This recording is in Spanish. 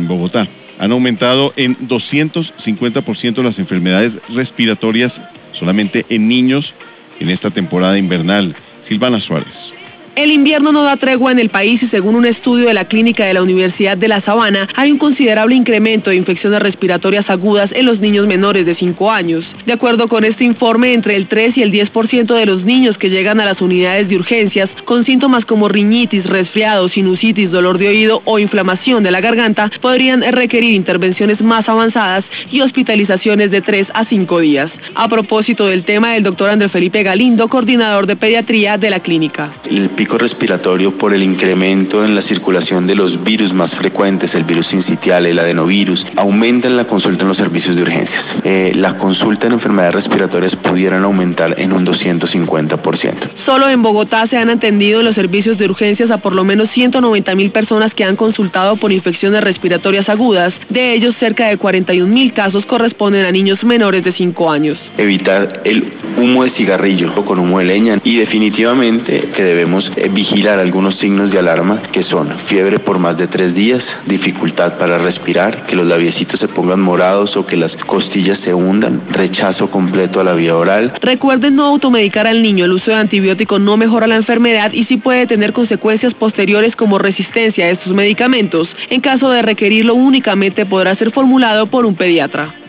Bogotá. Han aumentado en 250% las enfermedades respiratorias solamente en niños en esta temporada invernal. Silvana Suárez. El invierno no da tregua en el país y según un estudio de la clínica de la Universidad de La Sabana, hay un considerable incremento de infecciones respiratorias agudas en los niños menores de 5 años. De acuerdo con este informe, entre el 3 y el 10% de los niños que llegan a las unidades de urgencias con síntomas como rinitis, resfriado, sinusitis, dolor de oído o inflamación de la garganta podrían requerir intervenciones más avanzadas y hospitalizaciones de 3 a 5 días. A propósito del tema, el doctor Andrés Felipe Galindo, coordinador de pediatría de la clínica. El pico respiratorio por el incremento en la circulación de los virus más frecuentes, el virus sincitial, el adenovirus, aumenta en la consulta en los servicios de urgencias. La consulta en enfermedades respiratorias pudieran aumentar en un 250%. Solo en Bogotá se han atendido en los servicios de urgencias a por lo menos 190.000 personas que han consultado por infecciones respiratorias agudas. De ellos, cerca de 41.000 casos corresponden a niños menores de 5 años. Evitar el humo de cigarrillo o con humo de leña y definitivamente que debemos vigilar algunos signos de alarma que son fiebre por más de 3 días, dificultad para respirar, que los labiecitos se pongan morados o que las costillas se hundan, rechazo completo a la vía oral. Recuerden no automedicar al niño, el uso de antibiótico no mejora la enfermedad y sí puede tener consecuencias posteriores como resistencia a estos medicamentos. En caso de requerirlo únicamente podrá ser formulado por un pediatra.